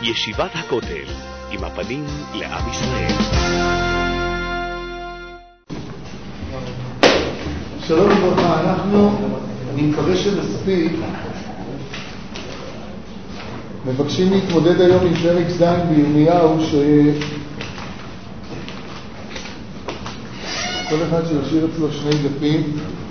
ישיבת הכותל, עם הפנים לעם ישראל. שלום וברכה, אני מקווה שנספיק, מבקשים להתמודד היום עם פרק ז' בירמיהו, כל אחד שישאיר אצלו שני דפים.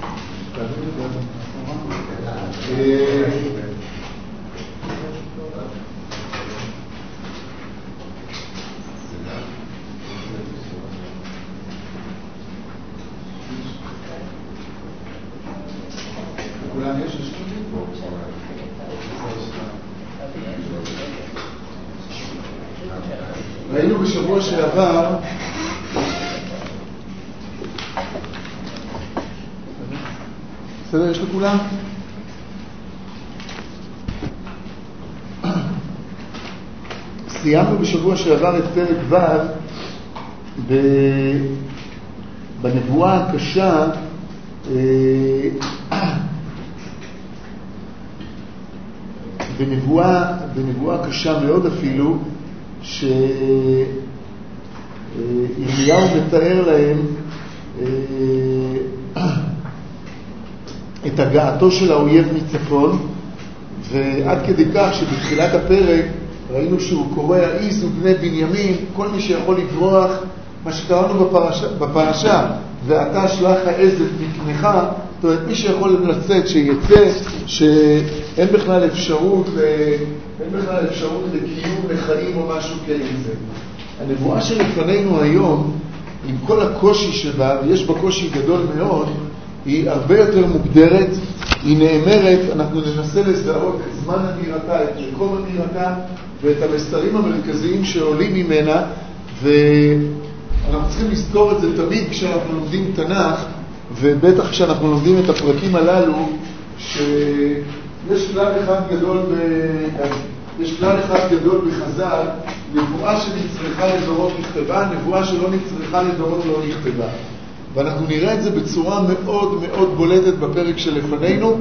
ראינו בשבוע שעבר בסדר, יש לכולם? סיימנו בשבוע שעבר את פרק ו' בנבואה הקשה בנבואה קשה מאוד אפילו, שירמיהו מתאר להם את הגעתו של האויב מצפון, ועד כדי כך שבתחילת הפרק ראינו שהוא קורא העיזו בני בנימין, כל מי שיכול לברוח, מה שקראנו בפרשה, ואתה שלח העז את מקנך, זאת אומרת מי שיכול לצאת שיצא, שאין בכלל אפשרות לקיום, לחיים או משהו כאיזה. הנבואה שלפנינו היום, עם כל הקושי שבה, ויש בה קושי גדול מאוד, היא הרבה יותר מוגדרת, היא נאמרת, אנחנו ננסה לזהות את זמן אמירתה, את מקום אמירתה, ואת המסרים המרכזיים שעולים ממנה, ואנחנו צריכים לזכור את זה תמיד כשאנחנו לומדים תנ"ך, ובטח כשאנחנו לומדים את הפרקים הללו, שיש כלל אחד גדול בחז"ל, נבואה שנצרכה לדורות נכתבה, נבואה שלא נצרכה לדורות לא נכתבה. ואנחנו נראה את זה בצורה מאוד מאוד בולטת בפרק שלפנינו,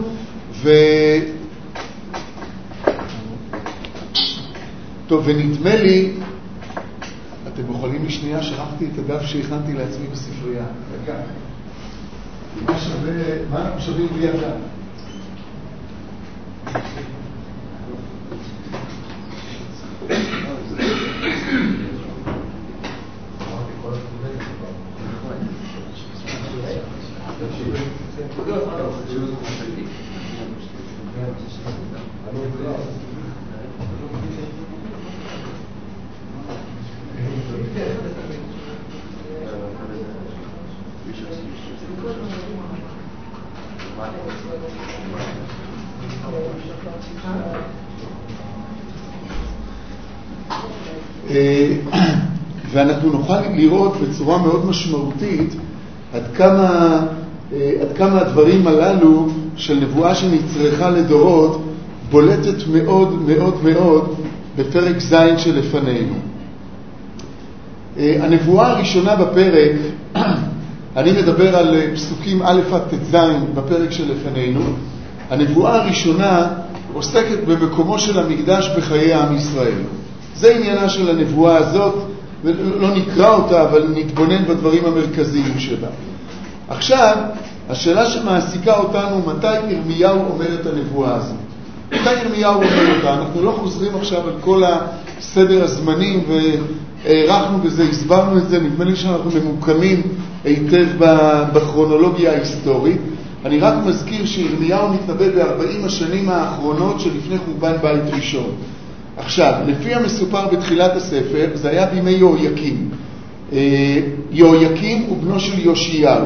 טוב, ונדמה לי, אתם יכולים לשנייה, שכחתי את הדף שהכנתי לעצמי בספרייה. רגע. מה אנחנו שווים בלי הדף? ואנחנו נוכל לראות בצורה מאוד משמעותית עד כמה הדברים הללו של נבואה שנצרכה לדורות בולטת מאוד מאוד מאוד בפרק ז' שלפנינו. הנבואה הראשונה בפרק, אני מדבר על פסוקים א' עד ט"ז בפרק שלפנינו. הנבואה הראשונה עוסקת במקומו של המקדש בחיי עם ישראל. זה עניינה של הנבואה הזאת, ולא נקרא אותה, אבל נתבונן בדברים המרכזיים שלה. עכשיו, השאלה שמעסיקה אותנו, מתי ירמיהו אומר את הנבואה הזאת? מתי ירמיהו אומר אותה? אנחנו לא חוזרים עכשיו על כל הסדר הזמנים, והערכנו בזה, הסברנו את זה, נדמה לי שאנחנו ממוקמים היטב בכרונולוגיה ההיסטורית. אני רק מזכיר שירמיהו מתנבא ב-40 השנים האחרונות שלפני חורבן בית ראשון. עכשיו, לפי המסופר בתחילת הספר, זה היה בימי יהויקים. יהויקים הוא בנו של יאשיהו.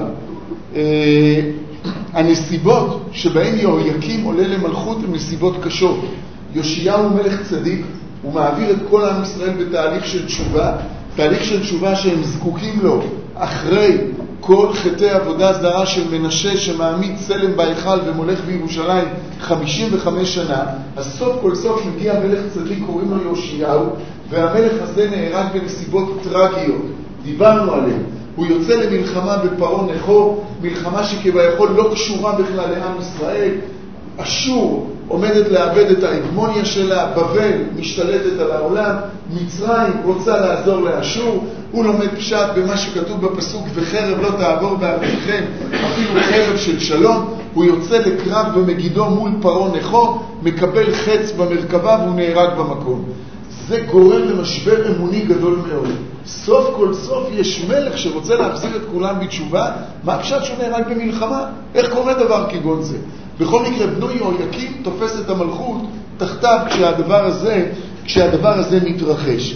הנסיבות שבהן יהויקים עולה למלכות הן נסיבות קשות. יאשיהו הוא מלך צדיק, הוא מעביר את כל עם ישראל בתהליך של תשובה, תהליך של תשובה שהם זקוקים לו אחרי כל חטאי עבודה זרה של מנשה שמעמיד צלם בהיכל ומולך בירושלים 55 שנה. אז סוף כל סוף מגיע מלך צדיק, קוראים לו יאשיהו, והמלך הזה נהרג בנסיבות טרגיות, דיברנו עליהם. הוא יוצא למלחמה בפרעה נכו, מלחמה שכביכול לא קשורה בכלל לעם ישראל. אשור עומדת לאבד את ההגמוניה שלה, בבל משתלטת על העולם, מצרים רוצה לעזור לאשור, הוא לומד פשט במה שכתוב בפסוק, וחרב לא תעבור בארצכם, אפילו חרב של שלום, הוא יוצא לקרב במגידו מול פרעה נכו, מקבל חץ במרכבה והוא נהרג במקום. זה גורם למשבר אמוני גדול מאוד. סוף כל סוף יש מלך שרוצה להחזיר את כולם בתשובה, מה הפשט שהוא נהרג במלחמה? איך קורה דבר כגון זה? בכל מקרה, בנו יהויקים תופס את המלכות תחתיו כשהדבר הזה מתרחש.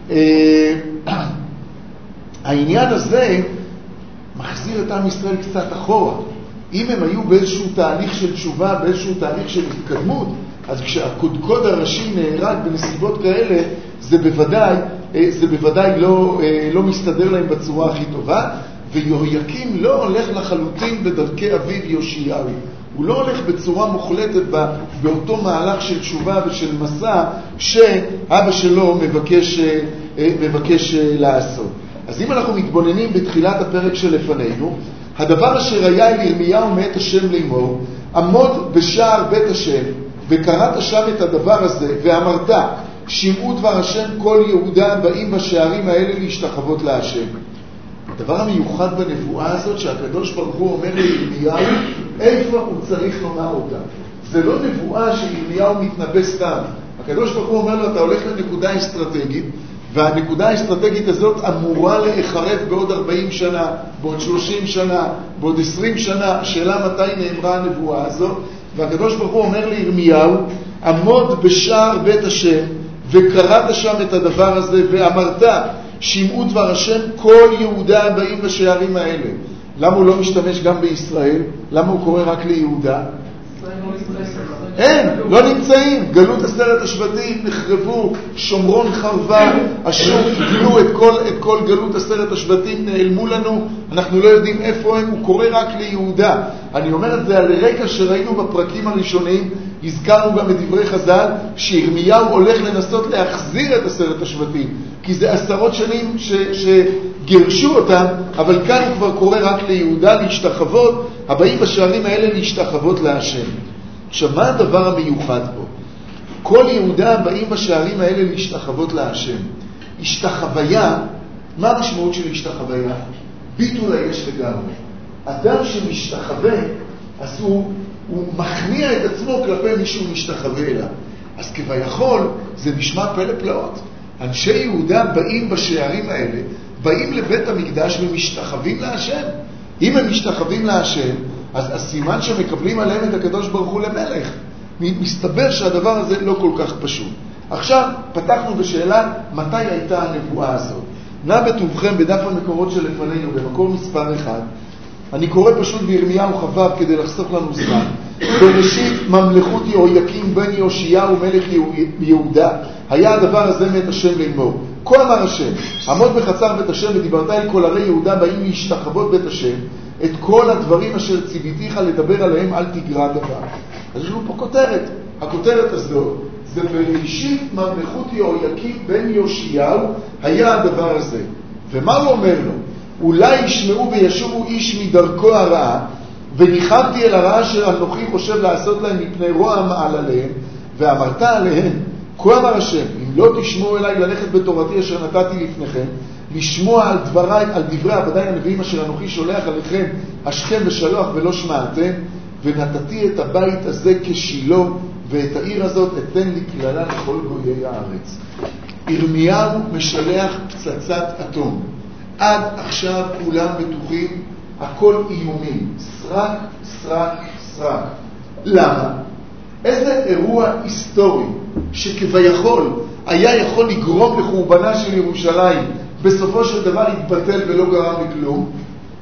העניין הזה מחזיר את עם ישראל קצת אחורה. אם הם היו באיזשהו תהליך של תשובה, באיזשהו תהליך של התקדמות, אז כשהקודקוד הראשי נהרג בנסיבות כאלה, זה בוודאי לא מסתדר להם בצורה הכי טובה, ויהויקים לא הולך לחלוטין בדרכי אביו יאשיהו. הוא לא הולך בצורה מוחלטת באותו מהלך של תשובה ושל מסע שאבא שלו מבקש לעשות. אז אם אנחנו מתבוננים בתחילת הפרק שלפנינו, הדבר אשר היה אל ירמיהו מאת השם לאמור, עמוד בשער בית השם, וקראת שם את הדבר הזה, ואמרת, שמעו דבר השם כל יהודה באים בשערים האלה להשתחוות להשם. הדבר המיוחד בנבואה הזאת, שהקדוש ברוך הוא אומר לירמיהו, איפה הוא צריך לומר אותה. זה לא נבואה שירמיהו מתנבא סתם. הקדוש ברוך הוא אומר לו, אתה הולך לנקודה אסטרטגית, והנקודה האסטרטגית הזאת אמורה להיחרב בעוד 40 שנה, בעוד 30 שנה, בעוד 20 שנה. השאלה מתי נאמרה הנבואה הזאת, והקדוש ברוך הוא אומר לירמיהו, עמוד בשער בית השם, וקראת שם את הדבר הזה, ואמרת, שמעו דבר השם כל יהודה הבאים בשערים האלה. למה הוא לא משתמש גם בישראל? למה הוא קורא רק ליהודה? אין, לא נמצאים. גלות 10 השבטים נחרבו, שומרון חרבה, אשור קיבלו את כל גלות 10 השבטים, נעלמו לנו, אנחנו לא יודעים איפה הם. הוא קורא רק ליהודה. אני אומר את זה על רקע שראינו בפרקים הראשונים, הזכרנו גם את דברי חז"ל, שירמיהו הולך לנסות להחזיר את 10 השבטים, כי זה 10 שנים שגירשו אותם, אבל כאן הוא כבר קורא רק ליהודה להשתחוות, הבאים בשערים האלה להשתחוות להשם. עכשיו, מה הדבר המיוחד פה? כל יהודה הבאים בשערים האלה להשתחוות להשם. השתחוויה, מה המשמעות של השתחוויה? ביטול היש לגמרי. אדם שמשתחווה, אז הוא מכניע את עצמו כלפי מישהו משתחווה אליו. אז כביכול, זה נשמע פלא פלאות. אנשי יהודה באים בשערים האלה, באים לבית המקדש ומשתחווים להשם. אם הם משתחווים להשם, אז הסימן שמקבלים עליהם את הקדוש ברוך הוא למלך. מסתבר שהדבר הזה לא כל כך פשוט. עכשיו פתחנו בשאלה מתי הייתה הנבואה הזאת. נא בטובכם בדף המקורות שלפנינו, במקור מספר 1, אני קורא פשוט בירמיהו חבב כדי לחסוך לנו זמן. בראשית ממלכות יהויקים בן יאשיהו מלך יהודה, היה הדבר הזה מאת השם לאמור. כה אמר השם, עמוד בחצר בית השם ודיברת אל כל ערי יהודה באים להשתחוות בית השם, את כל הדברים אשר ציוויתיך לדבר עליהם אל תגרע דבר. אז יש לנו פה כותרת. הכותרת הזאת זה בראשית ממלכות יהויקים בן יאשיהו היה הדבר הזה. ומה הוא אומר לו? אולי ישמעו וישובו איש מדרכו הרעה, וניחמתי אל הרעה אשר אנוכי חושב לעשות להם מפני רוע מעל עליהם, ואמרת עליהם, כה אמר השם, אם לא תשמעו אליי ללכת בתורתי אשר נתתי לפניכם, לשמוע על דברי עבדי הנביאים אשר אנוכי שולח עליכם השכם ושלוח ולא שמעתם, ונתתי את הבית הזה כשילו, ואת העיר הזאת אתן לי כללה לכל גויי הארץ. ירמיהו משלח פצצת אטום. עד עכשיו כולם בטוחים, הכל איומים, סרק, סרק, סרק. למה? איזה אירוע היסטורי שכביכול היה יכול לגרום לחורבנה של ירושלים, בסופו של דבר התבטל ולא גרם לכלום.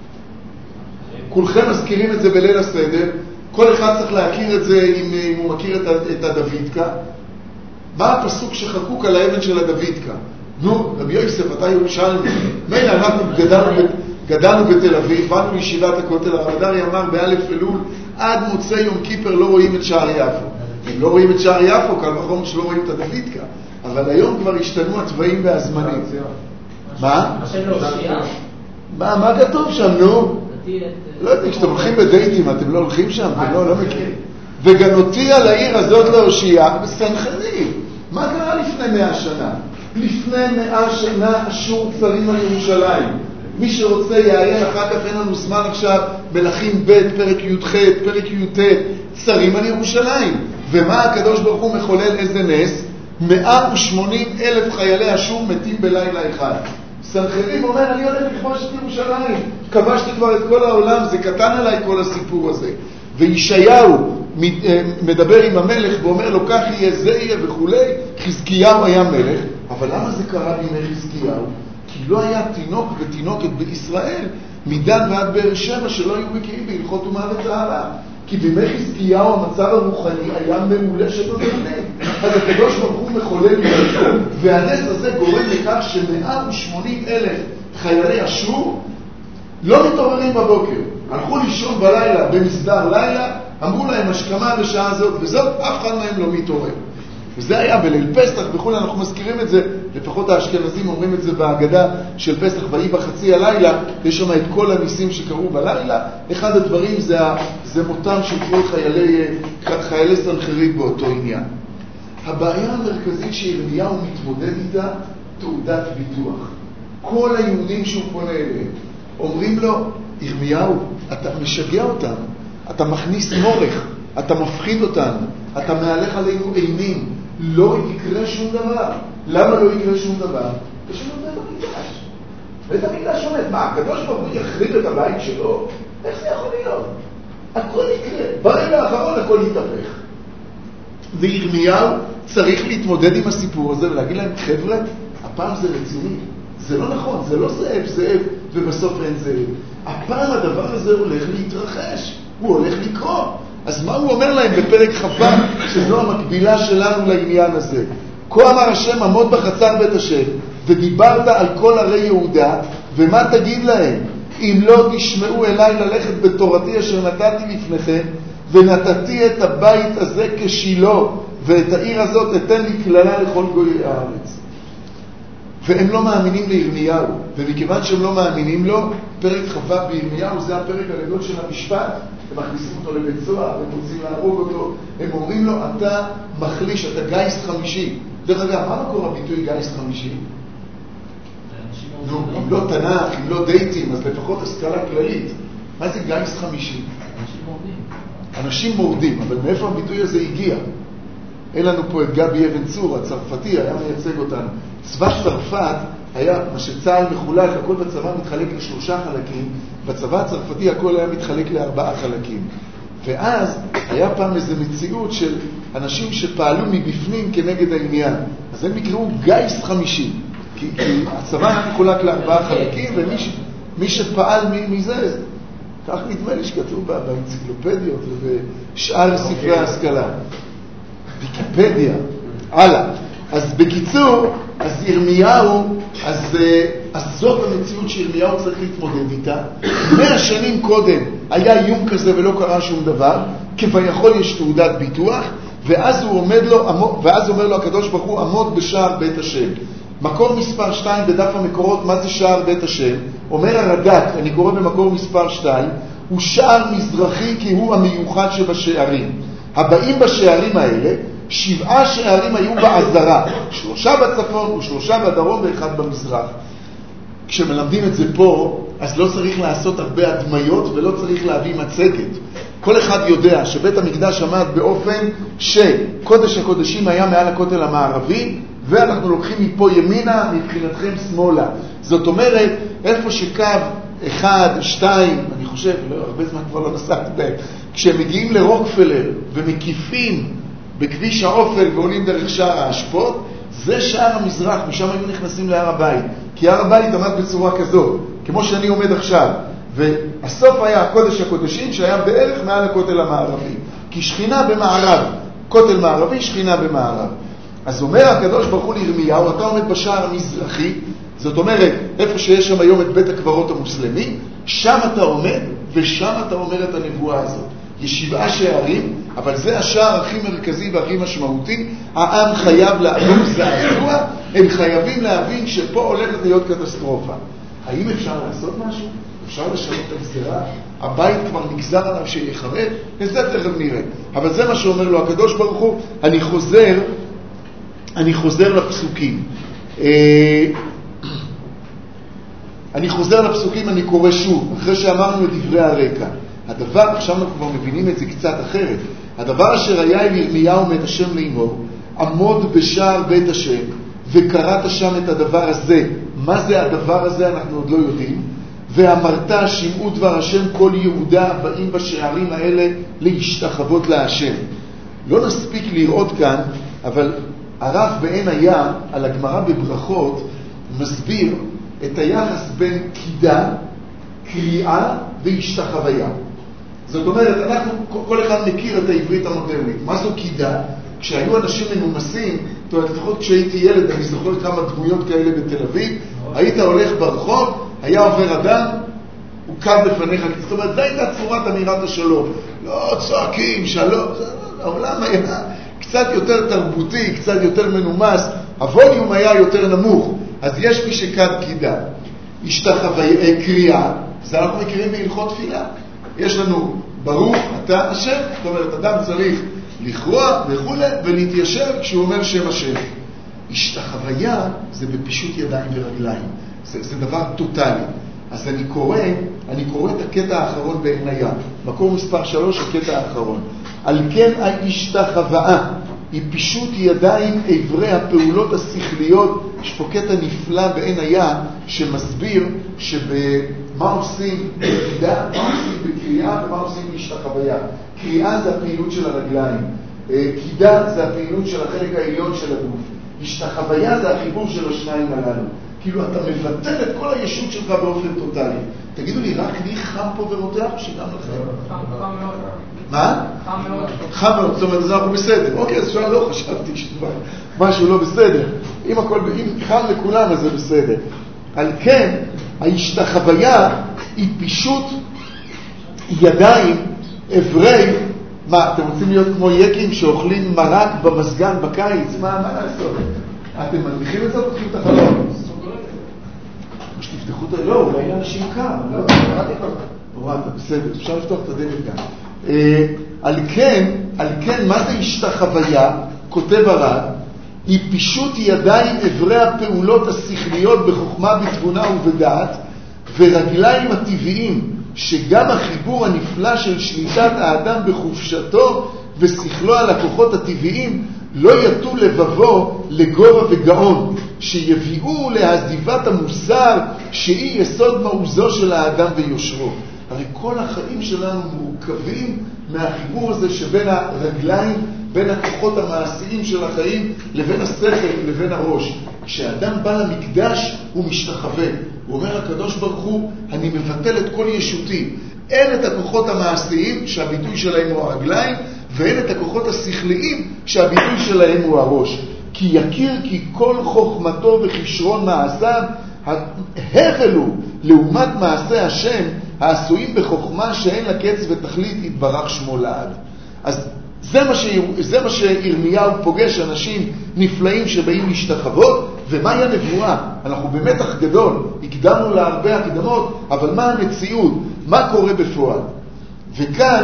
כולכם מזכירים את זה בליל הסדר, כל אחד צריך להכיר את זה אם הוא מכיר את הדוידקה. מה הפסוק שחקוק על האבן של הדוידקה? נו, רבי יוסף, אתה ירושלמי. מילא אנחנו גדלנו בתל אביב, באנו לישיבת הכותל, הרב אדריה אמר באלף אלול, עד מוצאי יום כיפר לא רואים את שער יפו. אם לא רואים את שער יפו, קל וחומר שלא רואים את הדוידקה. אבל היום כבר השתנו הצבעים והזמנים. מה? מה כתוב שם, נו? לא יודע, כשאתם הולכים בדייטים, אתם לא הולכים שם, אתם לא מכירים. וגנותי על העיר הזאת להושיע בסנחריב. מה קרה לפני 100 שנה? לפני 100 שנה אשור צרים על ירושלים. מי שרוצה יעיין, אחר כך אין לנו זמן עכשיו, מלכים ב' פרק י"ח, פרק י"ט, צרים על ירושלים. ומה הקדוש ברוך הוא מחולל? איזה נס? 180,000 חיילי אשור מתים בלילה אחד. סנחריב אומר, אני הולך לכבוש את ירושלים, כבשתי כבר את כל העולם, זה קטן עליי כל הסיפור הזה. וישעיהו מדבר עם המלך ואומר לו, כך יהיה זה יהיה וכו'. חזקיהו היה מלך, אבל למה זה קרה בימי חזקיהו? כי לא היה תינוק ותינוקת בישראל מדן ועד באר שבע שלא היו בקיאים בהלכות טומאה וטהרה. כי בימי חזקיהו המצב הרוחני היה מעולה שלא נהנה. אז הקדוש ברוך הוא מחולל מלכות, והנס הזה גורם לכך ש180,000 חיילי אשור לא מתעוררים בבוקר. הלכו לישון בלילה במסדר לילה, אמרו להם השכמה בשעה הזאת וזאת, אף אחד מהם לא מתעורר. וזה היה בליל פסח וכו', אנחנו מזכירים את זה, לפחות האשכנזים אומרים את זה בהגדה של פסח, ויהי בחצי הלילה, יש שם את כל הניסים שקרו בלילה. אחד הדברים זה מותם של כל חיילי סנחריב באותו עניין. הבעיה המרכזית שירמיהו מתמודד איתה, תעודת ביטוח. כל היהודים שהוא פונה אליהם אומרים לו, ירמיהו, אתה משגע אותנו, אתה מכניס מורך, אתה מפחיד אותנו, אתה מהלך עלינו אימים, לא יקרה שום דבר. למה לא יקרה שום דבר? יש לנו בית המקדש. בית המקדש עומד, מה, הקדוש ברוך הוא יחריב את הבית שלו? איך זה יכול להיות? הכל יקרה, ברגע האחרון הכל יתהפך. וירמיהו צריך להתמודד עם הסיפור הזה ולהגיד להם, חבר'ה, הפעם זה רציני, זה לא נכון, זה לא זאב ובסוף אין זאב. הפעם הדבר הזה הולך להתרחש, הוא הולך לקרות. אז מה הוא אומר להם בפרק כ"ו, שזו המקבילה שלנו לעניין הזה? כה אמר השם, עמוד בחצר בית השם, ודיברת על כל ערי יהודה, ומה תגיד להם? אם לא תשמעו אליי ללכת בתורתי אשר נתתי לפניכם, ונתתי את הבית הזה כשילו, ואת העיר הזאת אתן לי כללה לכל גויי הארץ. והם לא מאמינים לירמיהו, ומכיוון שהם לא מאמינים לו, פרק כ"ו בירמיהו זה הפרק הגדול של המשפט. הם מכניסים אותו לבית סוהר, הם רוצים להרוג אותו, הם אומרים לו, אתה מחליש, אתה גייס חמישי. דרך אגב, מה מקור הביטוי גייס חמישי? אם לא תנ"ך, אם לא דייטים, אז לפחות השכלה כללית. מה זה גייס חמישי? אנשים מורדים. אנשים מורדים, אבל מאיפה הביטוי הזה הגיע? אין לנו פה את גבי אבן צור, הצרפתי, היה מייצג אותנו. צבא צרפת היה, מה שצהל מחולק, הכל בצבא מתחלק ל3 חלקים, בצבא הצרפתי הכל היה מתחלק ל4 חלקים. ואז היה פעם איזו מציאות של אנשים שפעלו מבפנים כנגד העניין. אז הם יקראו גייס חמישי, כי הצבא היה מחולק ל4 חלקים, ומי שפעל מזה, כך נדמה לי שכתוב באנציקלופדיות ובשאר ספרי ההשכלה. ויקיפדיה. הלאה. אז בקיצור, אז ירמיהו, אז זאת המציאות שירמיהו צריך להתמודד איתה. 100 שנים קודם היה איום כזה ולא קרה שום דבר, כביכול יש תעודת ביטוח, ואז אומר לו הקדוש ברוך הוא, עמוד בשער בית השם. מקור מספר 2 בדף המקורות, מה זה שער בית השם? אומר הרד"ק, אני קורא במקור מספר 2, הוא שער מזרחי כי הוא המיוחד שבשערים. הבאים בשערים האלה, 7 שערים היו בעזרה, 3 בצפון ו3 בדרום ו1 במזרח. כשמלמדים את זה פה, אז לא צריך לעשות הרבה הדמיות ולא צריך להביא מצגת. כל אחד יודע שבית המקדש עמד באופן שקודש הקודשים היה מעל הכותל המערבי, ואנחנו לוקחים מפה ימינה, מבחינתכם שמאלה. זאת אומרת, איפה שקו 1, 2, אני חושב, הרבה זמן כבר לא נסעתי בהם, כשמגיעים לרוקפלר ומקיפים בכביש האופל ועולים דרך שער האשפות, זה שער המזרח, משם היו נכנסים להר הבית. כי הר הבית עמד בצורה כזאת, כמו שאני עומד עכשיו. והסוף היה הקודש הקודשים שהיה בערך מעל הכותל המערבי. כי שכינה במערב, כותל מערבי, שכינה במערב. אז אומר הקדוש ברוך הוא לירמיהו, אתה עומד בשער המזרחי, זאת אומרת, איפה שיש שם היום את בית הקברות המוסלמי, שם אתה עומד ושם אתה אומר את הנבואה הזאת. יש 7 שערים, אבל זה השער הכי מרכזי והכי משמעותי. העם חייב לעבור זעזוע, הם חייבים להבין שפה הולכת להיות קטסטרופה. האם אפשר לעשות משהו? אפשר לשנות את הגזרה? הבית כבר נגזר עליו שיחרב? וזה תכף נראה. אבל זה מה שאומר לו הקדוש ברוך הוא. אני חוזר לפסוקים. אני קורא שוב, אחרי שאמרנו את דברי הרקע. עכשיו אנחנו כבר מבינים את זה קצת אחרת. הדבר אשר היה אל ירמיהו מאת השם לאמור, עמוד בשער בית השם, וקראת שם את הדבר הזה. מה זה הדבר הזה אנחנו עוד לא יודעים. ואמרת, שמעו דבר השם כל יהודה הבאים בשערים האלה להשתחוות להשם. לא נספיק לראות כאן, אבל הרב בעין היה על הגמרא בברכות מסביר את היחס בין קידה, קריאה והשתחוויה. זאת אומרת, כל אחד מכיר את העברית המודרנית. מה זו קידה? כשהיו אנשים מנומסים, לפחות כשהייתי ילד, אני זוכר כמה דמויות כאלה בתל אביב, היית הולך ברחוב, היה עובר אדם, הוא קם בפניך, זאת אומרת, זו הייתה צורת אמירת השלום. לא צועקים, שלום, העולם היה קצת יותר תרבותי, קצת יותר מנומס, הווליום היה יותר נמוך, אז יש מי שכאן קידה. השתחוויה, קריאה, זה אנחנו מכירים בהלכות תפילה. יש לנו ברוך אתה השם, זאת אומרת, אדם צריך לכרוע וכו' ולהתיישב כשהוא אומר שם השם. השתחוויה זה בפישוט ידיים ורגליים. זה דבר טוטלי. אז אני קורא את הקטע האחרון בעיניה. מקור מספר 3, הקטע האחרון. על כן ההשתחוואה היא פישוט ידיים עברי הפעולות השכליות. יש פה קטע נפלא בעיניה שמסביר מה עושים בקריאה, מה עושים בקריאה ומה עושים בהשתחוויה. קריאה זה הפעילות של הרגליים. קידה זה הפעילות של החלק העליון של הגוף. השתחוויה זה החיבור של השניים הללו. כאילו אתה מבטל את כל הישות שלך באופן טוטלי. תגידו לי, רק לי חם פה ורותח או שגם לכם? חם מאוד. מה? חם מאוד. חם מאוד, זאת אומרת, אז אנחנו בסדר. אוקיי, אז לא חשבתי משהו לא בסדר. אם חם לכולם, אז זה בסדר. על כן, ההשתחוויה היא פישוט ידיים, עברי, מה, אתם רוצים להיות כמו יקים שאוכלים מרק במסגן בקיץ? מה לעשות? אתם מנמיכים את זה או פותחים את החלום? שתפתחו את זה, לא, אולי אנשים קם, לא, הורדת, בסדר, אפשר לפתוח את הדלת גם. על כן, מה זה השתחוויה? כותב הרב, היא פישוט ידיים עברי הפעולות השכליות בחוכמה, בתבונה ובדעת, ורגליים הטבעיים, שגם החיבור הנפלא של שליטת האדם בחופשתו ושכלו על הכוחות הטבעיים לא יטו לבבו לגובה וגאון, שיביאו להזיבת המוסר שהיא יסוד מעוזו של האדם ויושרו. הרי כל החיים שלנו מורכבים מהחיבור הזה שבין הרגליים, בין הכוחות המעשיים של החיים, לבין השכל, לבין הראש. כשאדם בא למקדש הוא משתחווה. הוא אומר לקדוש ברוך הוא, אני מבטל את כל ישותי. אין את הכוחות המעשיים שהביטוי שלהם הוא הרגליים, ואין את הכוחות השכליים שהביטוי שלהם הוא הראש. כי יכיר כי כל חוכמתו וכישרון מעשיו הבלו לעומת מעשה השם העשויים בחוכמה שאין לה קץ ותכלית יתברך שמו לעד. אז זה מה שירמיהו פוגש, אנשים נפלאים שבאים להשתחוות. ומהי הנבואה? אנחנו במתח גדול, הקדמנו לה הרבה הקדמות, אבל מה המציאות? מה קורה בפועל? וכאן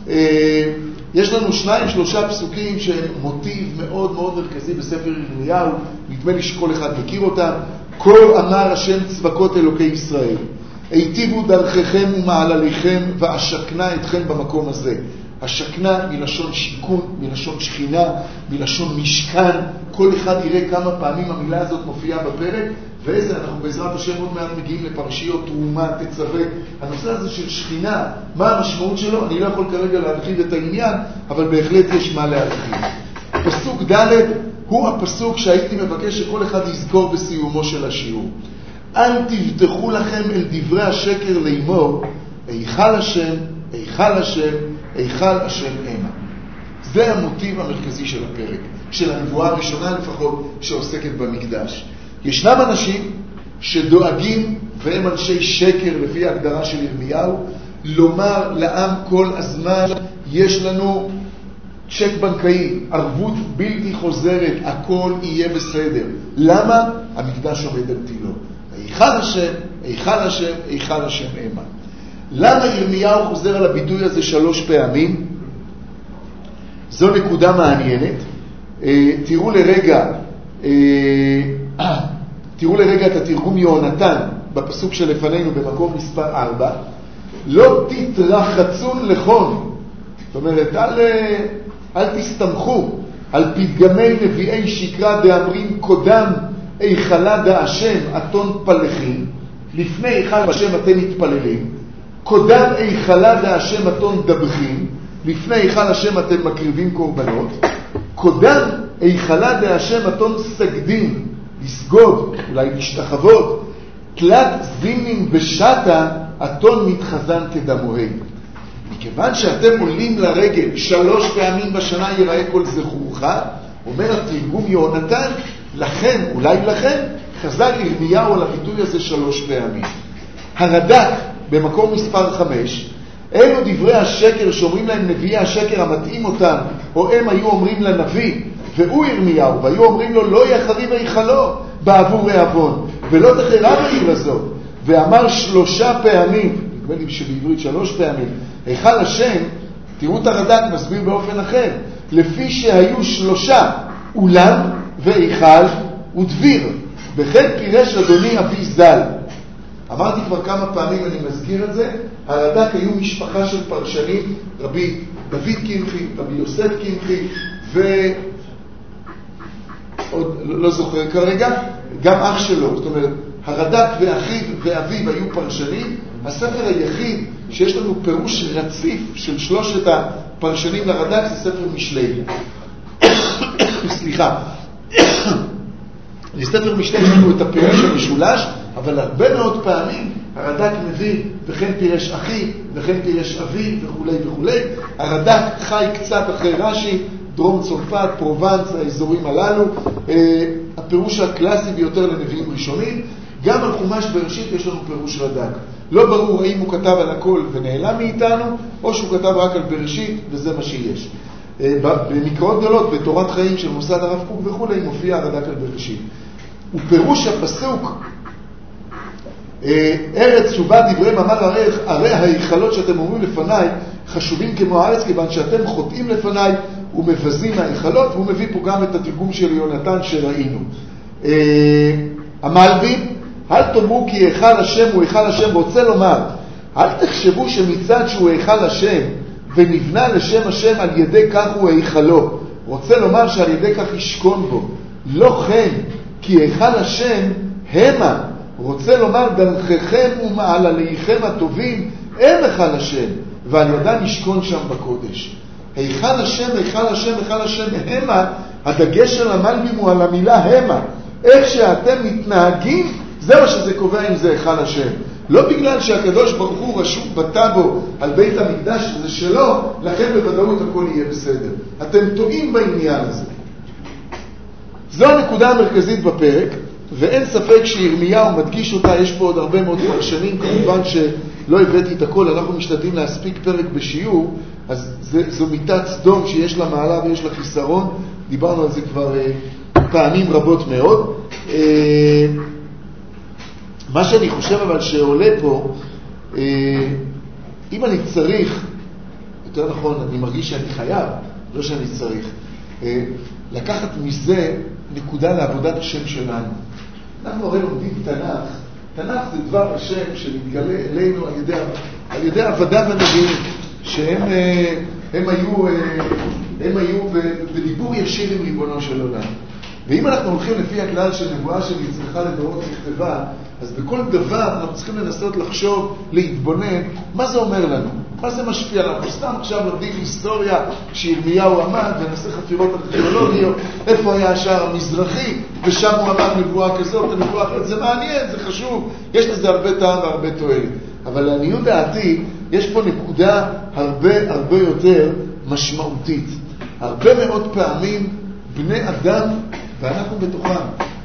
יש לנו 2-3 פסוקים שהם מוטיב מאוד מאוד מרכזי בספר ירמיהו, נדמה לי שכל אחד מכיר אותם. כה אמר השם צבקות אלוקי ישראל, היטיבו דרככם ומעלליכם ואשכנה אתכם במקום הזה. השכנה מלשון שיקון, מלשון שכינה, מלשון משכן. כל אחד יראה כמה פעמים המילה הזאת מופיעה בפרק, ואיזה אנחנו בעזרת השם עוד מעט מגיעים לפרשיות תרומה, תצווה. הנושא הזה של שכינה, מה המשמעות שלו? אני לא יכול כרגע להרחיב את העניין, אבל בהחלט יש מה להרחיב. פסוק ד' הוא הפסוק שהייתי מבקש שכל אחד יזכור בסיומו של השיעור. אל תבטחו לכם אל דברי השקר לאמור, היכל השם, היכל השם, היכל השם המה. זה המוטיב המרכזי של הפרק, של הנבואה הראשונה לפחות שעוסקת במקדש. ישנם אנשים שדואגים, והם אנשי שקר לפי ההגדרה של ירמיהו, לומר לעם כל הזמן, יש לנו צ'ק בנקאי, ערבות בלתי חוזרת, הכל יהיה בסדר. למה? המקדש עומד על תילו. היכל השם, היכל השם, היכל השם המה. למה ירמיהו חוזר על הביטוי הזה 3 פעמים? זו נקודה מעניינת. תראו לרגע את התרגום יהונתן בפסוק שלפנינו במקום מספר 4. לא תתרחצון לכון. זאת אומרת, אל תסתמכו על פתגמי נביאי שקרא דאמרים קודם היכלה דהשם אתון פלחים, לפני היכל השם אתם מתפללים, קודם היכלה דהשם אתון דבחים, לפני היכל השם אתם מקריבים קורבנות, קודם היכלה דהשם אתון סגדים, לסגוד, אולי להשתחוות, תלת זימנים בשטה אתון מתחזן כדמוהי. מכיוון שאתם עולים לרגל 3 פעמים בשנה ייראה כל זכורך, אומר התרגום יהונתן, לכן, אולי לכן, חזר ירמיהו על הביטוי הזה 3 פעמים. הרד"ק במקום מספר 5, אלו דברי השקר שאומרים להם נביאי השקר המתאים אותם, או הם היו אומרים לנביא, והוא ירמיהו, והיו אומרים לו לא יחריב היכלו בעבור העוון, ולא תחרב העיר הזאת. ואמר 3 פעמים, נדמה לי שבעברית 3 פעמים, היכל השם, תראו את הרד"ק מסביר באופן אחר, לפי שהיו 3 אולם והיכל ודביר, וכן פירש אדוני אבי ז"ל. אמרתי כבר כמה פעמים, אני מזכיר את זה, הרד"ק היו משפחה של פרשנים, רבי דוד קמחי, רבי יוסף קמחי, ועוד לא זוכר כרגע, גם אח שלו, זאת אומרת, הרד"ק ואחיו ואביו היו פרשנים. הספר היחיד שיש לנו פירוש רציף של 3 הפרשנים לרד"ק זה ספר משלי. סליחה. בספר משלי יש לנו את הפירוש המשולש, אבל הרבה מאוד פעמים הרד"ק מביא וכן פירש אחי וכן פירש אבי וכו' וכו'. הרד"ק חי קצת אחרי רש"י, דרום צרפת, פרובנס, האזורים הללו. הפירוש הקלאסי ביותר לנביאים ראשונים. גם על חומש בראשית יש לנו פירוש רד"ק. לא ברור האם הוא כתב על הכל ונעלם מאיתנו, או שהוא כתב רק על בראשית וזה מה שיש. במקראות גדולות, בתורת חיים של מוסד הרב קוק וכו', מופיע הרד"ק על בראשית. ופירוש הפסוק, ארץ שובה דבריהם אמר הרי ההיכלות שאתם אומרים לפניי חשובים כמו הארץ, כיוון שאתם חוטאים לפניי ומבזים ההיכלות, והוא מביא פה גם את התרגום של יונתן שראינו. המלבי, אל תאמרו כי היכל השם הוא היכל השם, רוצה לומר, אל תחשבו שמצד שהוא היכל השם ונבנה לשם השם על ידי כך הוא היכלו, רוצה לומר שעל ידי כך ישכון בו, לא כן, כי היכל השם המה, רוצה לומר דרככם ומעלליכם הטובים הם היכל השם, ועל ידם ישכון שם בקודש. היכל השם, היכל השם, היכל השם המה, הדגש של המלבים הוא על המילה המה. איך שאתם מתנהגים, זה מה שזה קובע אם זה היכל השם. לא בגלל שהקדוש ברוך הוא רשום בטאבו על בית המקדש שזה שלו, לכן בוודאות הכל יהיה בסדר. אתם טועים בעניין הזה. זו הנקודה המרכזית בפרק, ואין ספק שירמיהו מדגיש אותה. יש פה עוד הרבה מאוד פרשנים, כמובן שלא הבאתי את הכל, אנחנו משתדלים להספיק פרק בשיעור, אז זו מיטת סדום שיש לה מעלה ויש לה חיסרון, דיברנו על זה כבר פעמים רבות מאוד. מה שאני חושב אבל שעולה פה, אם אני צריך, יותר נכון, אני מרגיש שאני חייב, לא שאני צריך, לקחת מזה נקודה לעבודת השם שלנו. אנחנו הרי לומדים תנ"ך. תנ"ך זה דבר השם שמתגלה אלינו על ידי עבדיו הנביאים, שהם היו בדיבור ישיר עם ריבונו של עולם. ואם אנחנו הולכים לפי הכלל של נבואה שנצרכה לדורות נכתבה, אז בכל דבר אנחנו צריכים לנסות לחשוב, להתבונן, מה זה אומר לנו? מה זה משפיע עליו? אנחנו סתם עכשיו לומדים היסטוריה שירמיהו עמד ונעשה חפירות ארכיאולוגיות, איפה היה השער המזרחי, ושם הוא אמר נבואה כזאת, נבואה אחרת. זה מעניין, זה חשוב, יש לזה הרבה טעם והרבה תועלת. אבל לעניות דעתי, יש פה נקודה הרבה יותר משמעותית. הרבה מאוד פעמים בני אדם, ואנחנו בתוכם,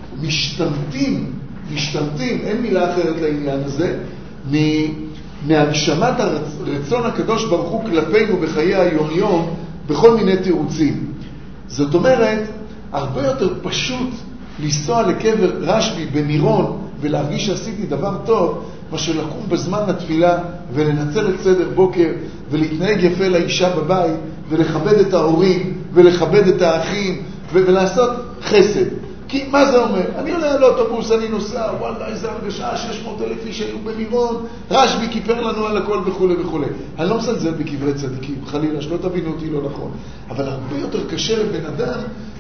משתמטים, אין מילה אחרת לעניין הזה, מהגשמת הרצון הקדוש ברוך הוא כלפינו בחיי היום-יום בכל מיני תירוצים. זאת אומרת, הרבה יותר פשוט לנסוע לקבר רשב"י במירון ולהרגיש שעשיתי דבר טוב, מה שלקום בזמן לתפילה ולנצל את סדר בוקר ולהתנהג יפה לאישה בבית ולכבד את ההורים ולכבד את האחים ולעשות חסד. כי מה זה אומר? אני עולה על אוטובוס, אני נוסע, וואלה, איזה הרגשה, 600,000 איש היו במירון, רשב"י כיפר לנו על הכל וכו' וכו'. אני לא מזלזל בקברי צדיקים, חלילה, שלא תבינו אותי לא נכון. אבל הרבה יותר קשה לבן אדם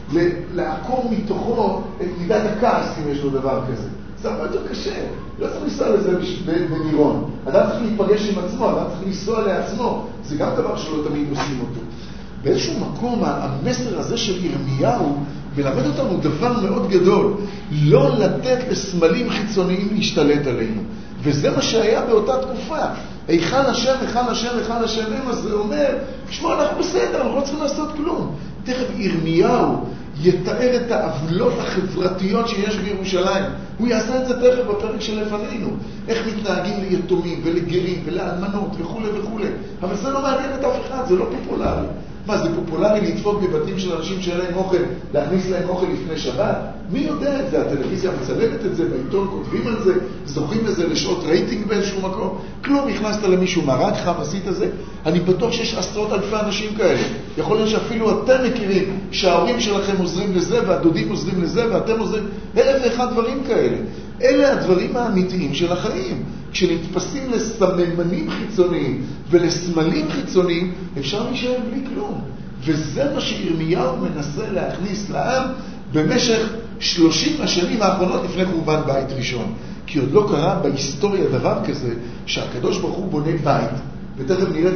לעקור מתוכו את מידת הכעס, אם יש לו דבר כזה. זה הרבה יותר קשה. לא צריך לנסוע לזה במירון. אדם צריך להיפגש עם עצמו, אדם צריך לנסוע לעצמו. זה גם דבר שלא תמיד עושים אותו. באיזשהו מקום, המסר הזה של ירמיהו מלמד אותנו דבר מאוד גדול, לא לתת לסמלים חיצוניים להשתלט עלינו. וזה מה שהיה באותה תקופה. היכל השם, היכל השם, היכל השם, אז זה אומר, שמע, אנחנו בסדר, אנחנו לא צריכים לעשות כלום. תכף ירמיהו יתאר את העוולות החברתיות שיש בירושלים. הוא יעשה את זה תכף בפרק שלפנינו. איך מתנהגים ליתומים ולגרים ולאלמנות וכו' וכו'. אבל זה לא מעניין את אף אחד, זה לא פופולרי. מה, זה פופולרי לדפוק בבתים של אנשים שאין להם אוכל, להכניס להם אוכל לפני שבת? מי יודע את זה? הטלוויזיה מצלמת את זה, בעיתון כותבים על זה, זוכים לזה לשעות רייטינג באיזשהו מקום. כלום, הכנסת למישהו מרק חם, עשית זה. אני בטוח שיש עשרות אלפי אנשים כאלה. יכול להיות שאפילו אתם מכירים שההורים שלכם עוזרים לזה, והדודים עוזרים לזה, ואתם עוזרים 1,001 דברים כאלה. אלה הדברים האמיתיים של החיים. כשנתפסים לסממנים חיצוניים ולסמלים חיצוניים, אפשר להישאר בלי כלום. וזה מה שירמיהו מנסה להכניס לעם במשך 30 השנים האחרונות לפני חורבן בית ראשון. כי עוד לא קרה בהיסטוריה דבר כזה שהקדוש ברוך הוא בונה בית. ותכף נראה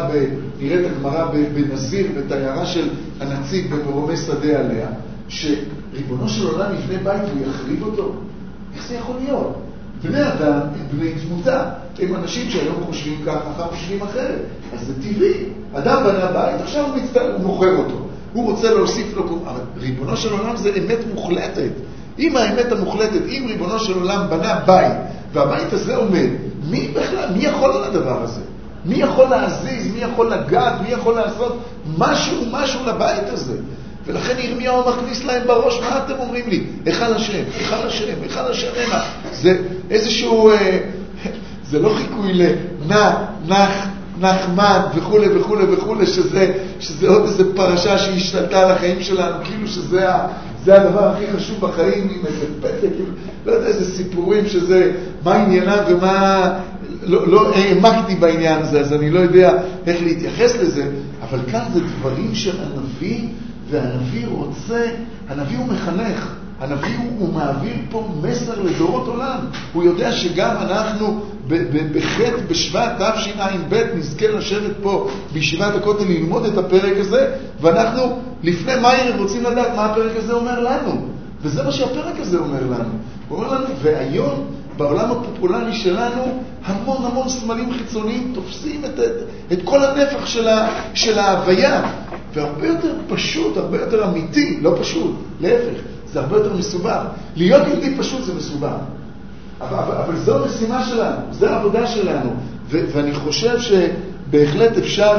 את הגמרא בנזיר, ואת העיירה של הנציב במרומי שדה עליה, שריבונו של עולם יבנה בית והוא יחריב אותו. איך זה יכול להיות? בני אדם הם בני תמותה, הם אנשים שהיום חושבים ככה, אחר חושבים אחרת. אז זה טבעי. אדם בנה בית, עכשיו הוא מצטער, הוא מוכר אותו. הוא רוצה להוסיף לו, אבל ריבונו של עולם זה אמת מוחלטת. אם האמת המוחלטת, אם ריבונו של עולם בנה בית, והבית הזה עומד, מי בכלל, מי יכול על הדבר הזה? מי יכול להזיז, מי יכול לגעת, מי יכול לעשות משהו לבית הזה? ולכן ירמיהו מכניס להם בראש, מה אתם אומרים לי? היכל השם, היכל השם, היכל השם המה. זה איזשהו, זה לא חיקוי נחמן וכו' וכו' וכו', שזה עוד איזו פרשה שהשתלטה על החיים שלנו, כאילו שזה הדבר הכי חשוב בחיים, עם איזה פתק, לא יודע איזה סיפורים שזה, מה עניינם ומה, לא העמקתי בעניין הזה, אז אני לא יודע איך להתייחס לזה, אבל כאן זה דברים של הנביא, והנביא רוצה, הנביא הוא מחנך, הנביא הוא מעביר פה מסר לדורות עולם. הוא יודע שגם אנחנו בחטא בשבט תשע"ב נזכה לשבת פה בישיבת הכותל ללמוד את הפרק הזה, ואנחנו לפני מאיר רוצים לדעת מה הפרק הזה אומר לנו. וזה מה שהפרק הזה אומר לנו. הוא אומר לנו, והיום בעולם הפופולרי שלנו המון סמלים חיצוניים תופסים את כל הנפח של ההוויה. והרבה יותר פשוט, הרבה יותר אמיתי, לא פשוט, להפך, זה הרבה יותר מסובך. להיות יהודי פשוט זה מסובך. אבל זו המשימה שלנו, זו העבודה שלנו. ואני חושב שבהחלט אפשר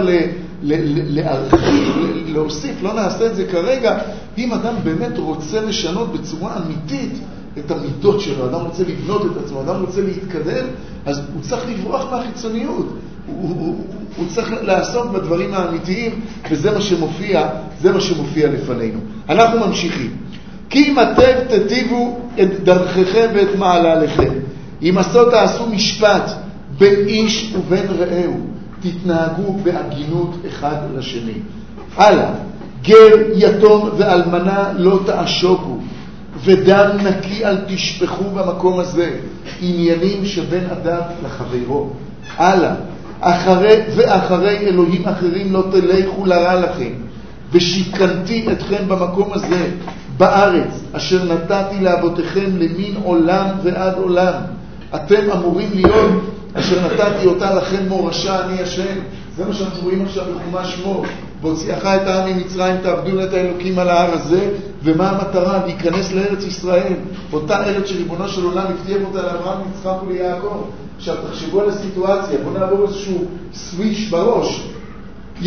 להרחיב, להוסיף, לא נעשה את זה כרגע, אם אדם באמת רוצה לשנות בצורה אמיתית את המידות שלו, אדם רוצה לבנות את עצמו, אדם רוצה להתקדם, אז הוא צריך לברוח מהחיצוניות. הוא צריך לעסוק בדברים האמיתיים, וזה מה שמופיע לפנינו. אנחנו ממשיכים. כי אם אתם תטיבו את דרככם ואת מעלליכם, אם עשו תעשו משפט בין איש ובין רעהו, תתנהגו בהגינות אחד לשני. הלאה, גר יתום ואלמנה לא תעשוקו, ודם נקי אל תשפכו במקום הזה, עניינים שבין אדם לחברו. הלאה, ואחרי אלוהים אחרים לא תלכו לרע לכם, ושכנתי אתכם במקום הזה, בארץ, אשר נתתי לאבותיכם למין עולם ועד עולם. אתם אמורים להיות, אשר נתתי אותה לכם מורשה, אני השם. זה מה שאנחנו רואים עכשיו בחומש שמות. והוציאך את העם ממצרים, תעבדו את האלוקים על ההר הזה. ומה המטרה? להיכנס לארץ ישראל. אותה ארץ שריבונו של עולם הבטיח אותה לאברהם, ליצחק וליעקב. עכשיו תחשבו על הסיטואציה, בואו נעבור איזשהו סוויץ' בראש.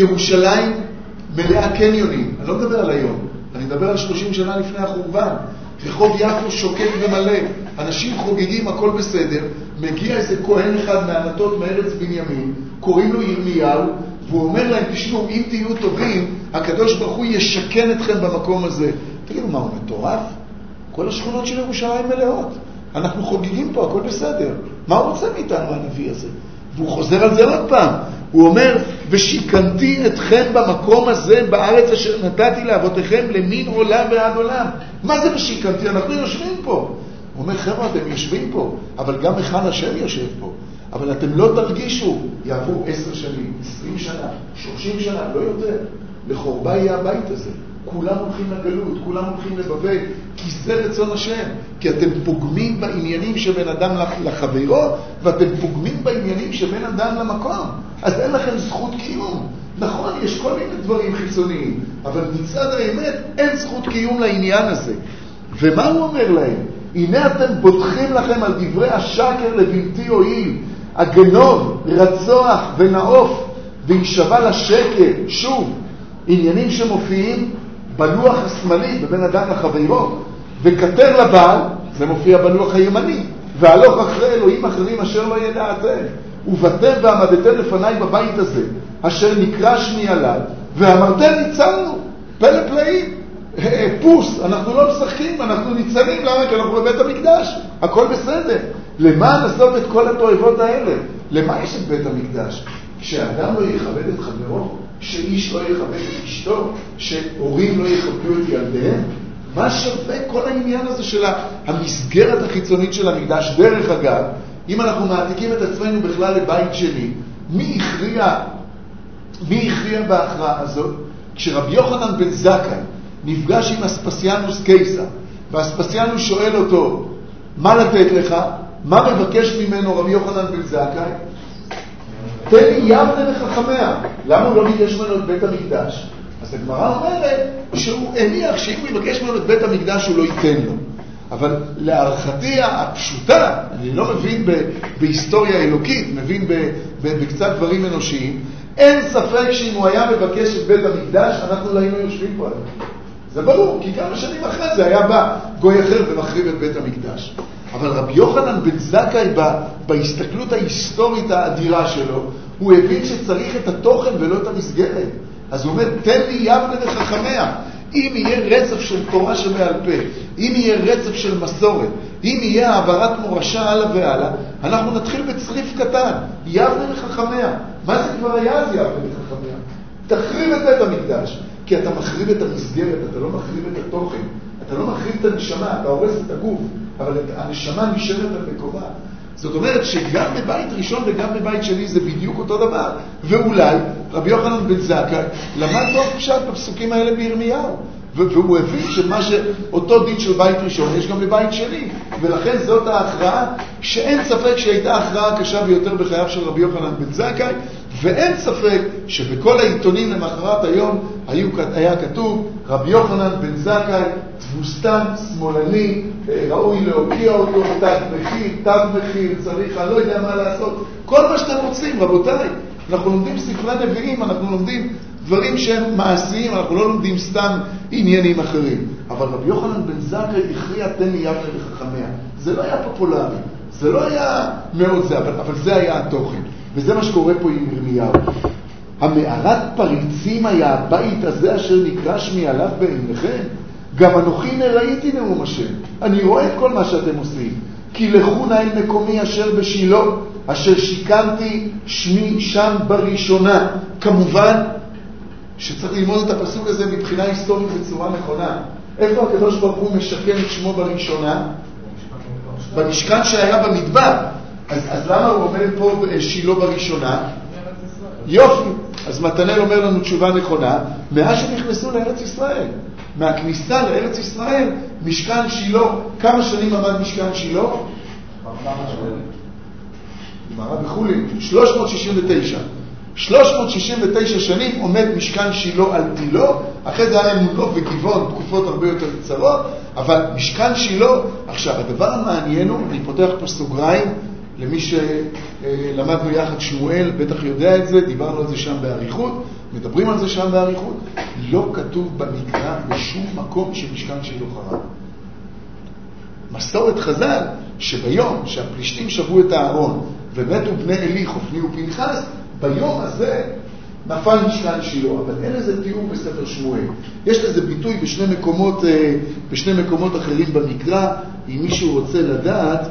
ירושלים מלאה קניונים, אני לא מדבר על היום, אני מדבר על 30 שנה לפני החורבן. רחוב יפו שוקק ומלא, אנשים חוגגים, הכל בסדר, מגיע איזה כהן אחד מענתות מארץ בנימין, קוראים לו ירמיהו, והוא אומר להם, תשמעו, אם תהיו טובים, הקדוש ברוך הוא ישכן אתכם במקום הזה. תגידו, מה, הוא מטורף? כל השכונות של ירושלים מלאות. אנחנו חוגגים פה, הכל בסדר. מה הוא רוצה מאיתנו הנביא הזה? והוא חוזר על זה עוד פעם. הוא אומר, ושיקנתי אתכם במקום הזה, בארץ אשר נתתי לאבותיכם למין עולם ועד עולם. מה זה ושיקנתי? אנחנו יושבים פה. הוא אומר, חבר'ה, אתם יושבים פה, אבל גם היכן השם יושב פה. אבל אתם לא תרגישו, יעברו 10 שנים, 20 שנה, 30 שנה, לא יותר. לחורבה יהיה הבית הזה. כולם הולכים לגלות, כולם הולכים לבבל, כי זה רצון השם. כי אתם פוגמים בעניינים שבין אדם לחברו, ואתם פוגמים בעניינים שבין אדם למקום. אז אין לכם זכות קיום. נכון, יש כל מיני דברים חיצוניים, אבל מצד האמת אין זכות קיום לעניין הזה. ומה הוא אומר להם? הנה אתם בוטחים לכם על דברי השקר לבלתי הועיל, הגנוב, רצוח ונעוף, וישבע לשקר. שוב, עניינים שמופיעים בלוח השמאלי בבין אדם לחברו, וכתר לבעל, זה מופיע בלוח הימני, והלוך אחרי אלוהים אחרים אשר לא ידעתם, ובאתם ועמדתם לפניי בבית הזה, אשר נקרא שמי עליו, ואמרתם ניצלנו, פלא פלאים, פוס, אנחנו לא משחקים, אנחנו ניצלים. למה? כי אנחנו בבית המקדש, הכל בסדר. למה לעשות את כל התועבות האלה? למה יש את בית המקדש? כשאדם לא יכבד את חברו, שאיש לא יכבד את אשתו, שהורים לא יכבדו את ילדיהם, מה שווה כל העניין הזה של המסגרת החיצונית של המקדש? דרך אגב, אם אנחנו מעתיקים את עצמנו בכלל לבית שני, מי הכריע בהכרעה הזאת? כשרבי יוחנן בן זכאי נפגש עם אספסיאנוס קיסר, ואספסיאנוס שואל אותו, מה לתת לך? מה מבקש ממנו רבי יוחנן בן זכאי? תן לי יבנה וחכמיה. למה הוא לא ביקש ממנו את בית המקדש? אז הגמרא אומרת שהוא הניח שאם הוא יבקש ממנו את בית המקדש הוא לא ייתן לו. אבל להערכתי הפשוטה, אני לא מבין בהיסטוריה אלוקית, מבין בקצת דברים אנושיים, אין ספק שאם הוא היה מבקש את בית המקדש, אנחנו לא היינו יושבים פה עליו. זה ברור, כי כמה שנים אחרי זה היה בא גוי אחר ומחריב את בית המקדש. אבל רבי יוחנן בן זכאי בהסתכלות ההיסטורית האדירה שלו, הוא הבין שצריך את התוכן ולא את המסגרת. אז הוא אומר, תן לי יבנה וחכמיה. אם יהיה רצף של תורה שבעל פה, אם יהיה רצף של מסורת, אם יהיה העברת מורשה הלאה והלאה, אנחנו נתחיל בצריף קטן, יבנה וחכמיה. מה זה כבר היה אז יבנה וחכמיה? תחריב את בית המקדש, כי אתה מחריב את המסגרת, אתה לא מחריב את התוכן, אתה לא מחריב את הנשמה, אתה הורס את הגוף, אבל הנשמה נשארת על מקומה. זאת אומרת שגם בבית ראשון וגם בבית שני זה בדיוק אותו דבר. ואולי רבי יוחנן בן זכאי למד טוב פשט בפסוקים האלה בירמיהו, והוא הבין שמה שאותו דין של בית ראשון יש גם בבית שני, ולכן זאת ההכרעה שאין ספק שהייתה הכרעה קשה ביותר בחייו של רבי יוחנן בן זכאי, ואין ספק שבכל העיתונים למחרת היום היה כתוב רבי יוחנן בן זכאי תבוסתן שמאלני, ראוי להוקיע אותו, תג מחיר, צריך, אני לא יודע מה לעשות, כל מה שאתם רוצים. רבותיי, אנחנו לומדים ספרי נביאים, אנחנו לומדים דברים שהם מעשיים, אנחנו לא לומדים סתם עניינים אחרים. אבל רבי יוחנן בן זכאי הכריע תן לי יבנה וחכמיה. זה לא היה פופולרי, זה לא היה מאוד זה, אבל זה היה התוכן. וזה מה שקורה פה עם ירמיהו. המערת פריצים היה הבית הזה אשר נקרא שמי עליו בעיניכם. גם אנוכי ראיתי נאום השם. אני רואה את כל מה שאתם עושים. כי לכו נא אל מקומי אשר בשילה, אשר שיקמתי שמי שם בראשונה. כמובן שצריך ללמוד את הפסוק הזה מבחינה היסטורית בצורה נכונה. איפה הקדוש ברוך הוא משכן את שמו בראשונה? במשכן שהיה במדבר. אז למה הוא אומר פה שילה בראשונה? יופי. אז מתנאל אומר לנו תשובה נכונה. מאז שנכנסו לארץ ישראל, מהכניסה לארץ ישראל, משכן שילה, כמה שנים עמד משכן שילה? גמרא בחולין, 369 שנים עומד משכן שילה על תילו, אחרי זה היה מונוף וגבעון, תקופות הרבה יותר קצרות, אבל משכן שילה, עכשיו הדבר המעניין הוא, אני פותח פה סוגריים, למי שלמדנו יחד שמואל, בטח יודע את זה, דיברנו על זה שם בעריכות, מדברים על זה שם בעריכות, לא כתוב במקרא בשום מקום שמשכן שילה חרב. מסורת חז"ל, שביום שהפלישתים שבו את הארון ומתו בני אלי, חופני ופנחס, ביום הזה נפל משכן שילה. אבל אין לזה תיאור בספר שמואל. יש לזה ביטוי בשני מקומות אחרים במקרא. אם מישהו רוצה לדעת,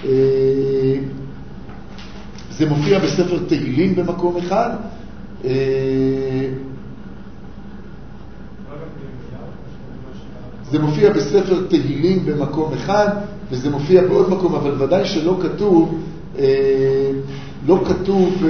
זה מופיע בספר תהילים במקום אחד. זה מופיע בספר תהילים במקום אחד, וזה מופיע בעוד מקום, אבל ודאי שלא כתוב,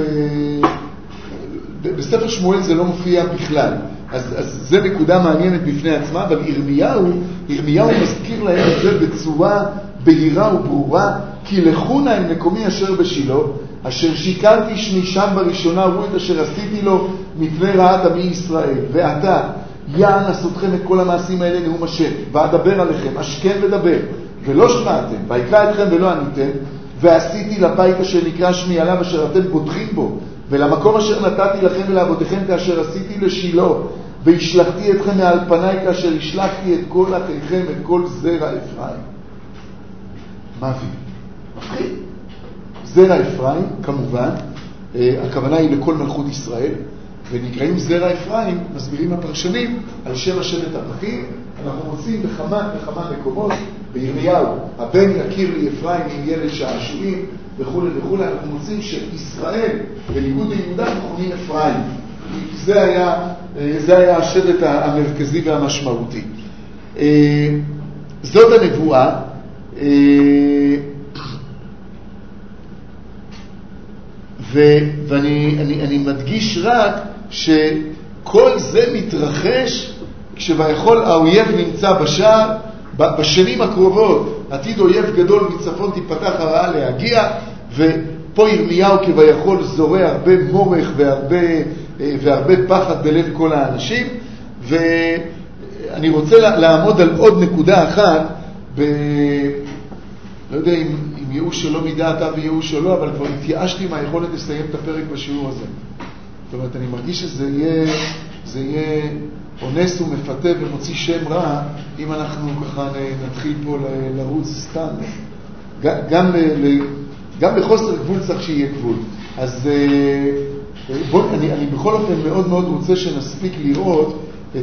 בספר שמואל זה לא מופיע בכלל. אז זה נקודה מעניינת בפני עצמה, אבל ירמיהו מזכיר להם את זה בצורה בהירה וברורה, כי לכו נא אל מקומי אשר בשילה, אשר שיקרתי שמי שם בראשונה, ראו את אשר עשיתי לו מפני רעת עמי ישראל. ועתה יענס אתכם את כל המעשים האלה נאום השם, ואדבר עליכם, השכם ודבר, ולא שמעתם, ויקרא אתכם ולא עניתם, ועשיתי לבית אשר נקרא שמי עליו אשר אתם בוטחים בו, ולמקום אשר נתתי לכם ולעבודכם כאשר עשיתי לשילה, והשלחתי אתכם מעל פניי כאשר השלחתי את כל אחיכם, את כל זרע אפרים. מפחיד. זרע אפרים, כמובן, הכוונה היא לכל מלכות ישראל, ונקראים זרע אפרים, מסבירים הפרשנים, על שם השבט הפרטים. אנחנו מוצאים בכמה מקומות, בירמיהו, הבן יכיר לי אפרים עם ילד שעשועים וכו' וכו'. אנחנו מוצאים שישראל, בניגוד ליהודה, מכונים אפרים. זה היה השבט המרכזי והמשמעותי. זאת הנבואה. ואני מדגיש רק שכל זה מתרחש כשביכול האויב נמצא בשער. בשנים הקרובות עתיד אויב גדול מצפון תיפתח הרעה להגיע, ופה ירמיהו כביכול זורע הרבה מורך והרבה פחד בלב כל האנשים. ואני רוצה לעמוד על עוד נקודה אחת, לא יודע אם ייאוש שלא מדעת וייאוש שלא, אבל כבר התייאשתי מהיכולת לסיים את הפרק בשיעור הזה. זאת אומרת, אני מרגיש שזה יהיה אונס ומפתה ומוציא שם רע, אם אנחנו ככה נתחיל פה לרוץ סתם. גם בחוסר גבול צריך שיהיה גבול. אז אני בכל אופן מאוד מאוד רוצה שנספיק לראות